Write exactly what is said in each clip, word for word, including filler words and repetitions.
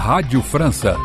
Rádio França.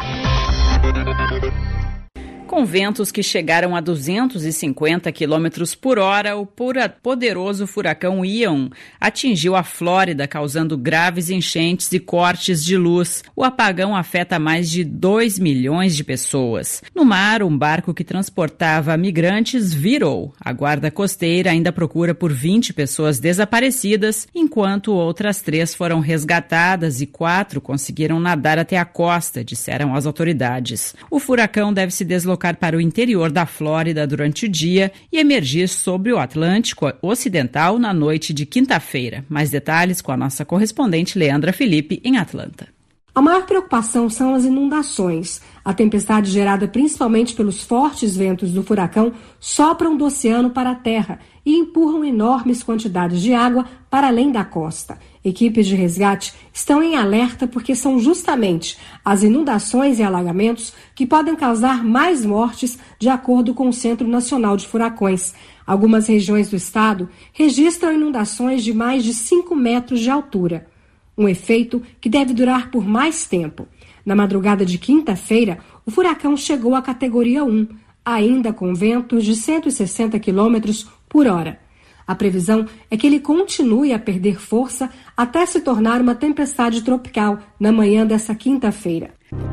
Com ventos que chegaram a duzentos e cinquenta quilômetros por hora, o poderoso furacão Ian atingiu a Flórida, causando graves enchentes e cortes de luz. O apagão afeta mais de dois milhões de pessoas. No mar, um barco que transportava migrantes virou. A guarda costeira ainda procura por vinte pessoas desaparecidas, enquanto outras três foram resgatadas e quatro conseguiram nadar até a costa, disseram as autoridades. O furacão deve se deslocar para o interior da Flórida durante o dia e emergir sobre o Atlântico Ocidental na noite de quinta-feira. Mais detalhes com a nossa correspondente Leandra Felipe, em Atlanta. A maior preocupação são as inundações. A tempestade, gerada principalmente pelos fortes ventos do furacão, sopram do oceano para a terra e empurram enormes quantidades de água para além da costa. Equipes de resgate estão em alerta porque são justamente as inundações e alagamentos que podem causar mais mortes, de acordo com o Centro Nacional de Furacões. Algumas regiões do estado registram inundações de mais de cinco metros de altura. Um efeito que deve durar por mais tempo. Na madrugada de quinta-feira, o furacão chegou à categoria um, ainda com ventos de cento e sessenta quilômetros por hora. A previsão é que ele continue a perder força até se tornar uma tempestade tropical na manhã dessa quinta-feira.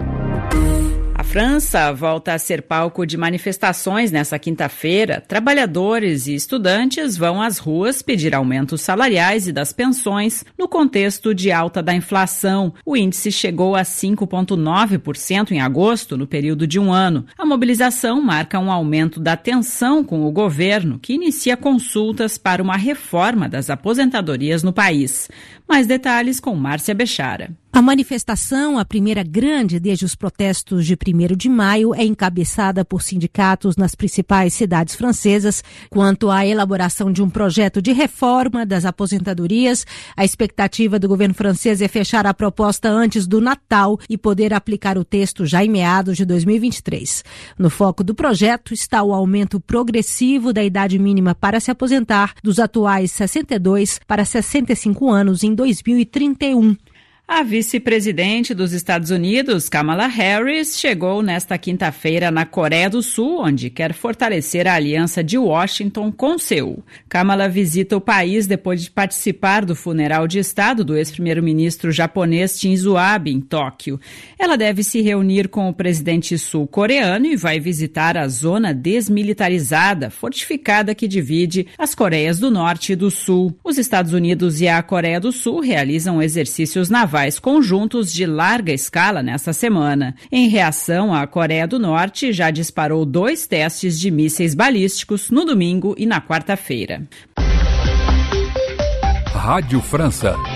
A França volta a ser palco de manifestações nessa quinta-feira. Trabalhadores e estudantes vão às ruas pedir aumentos salariais e das pensões no contexto de alta da inflação. O índice chegou a cinco vírgula nove por cento em agosto, no período de um ano. A mobilização marca um aumento da tensão com o governo, que inicia consultas para uma reforma das aposentadorias no país. Mais detalhes com Márcia Bechara. A manifestação, a primeira grande desde os protestos de primeiro de maio, é encabeçada por sindicatos nas principais cidades francesas. Quanto à elaboração de um projeto de reforma das aposentadorias, a expectativa do governo francês é fechar a proposta antes do Natal e poder aplicar o texto já em meados de dois mil e vinte e três. No foco do projeto está o aumento progressivo da idade mínima para se aposentar dos atuais sessenta e dois para sessenta e cinco anos em dois mil e trinta e um. A vice-presidente dos Estados Unidos, Kamala Harris, chegou nesta quinta-feira na Coreia do Sul, onde quer fortalecer a aliança de Washington com Seul. Kamala visita o país depois de participar do funeral de Estado do ex-primeiro-ministro japonês Shinzo Abe em Tóquio. Ela deve se reunir com o presidente sul-coreano e vai visitar a zona desmilitarizada, fortificada que divide as Coreias do Norte e do Sul. Os Estados Unidos e a Coreia do Sul realizam exercícios navais conjuntos de larga escala nesta semana. Em reação, a Coreia do Norte já disparou dois testes de mísseis balísticos no domingo e na quarta-feira. Rádio França.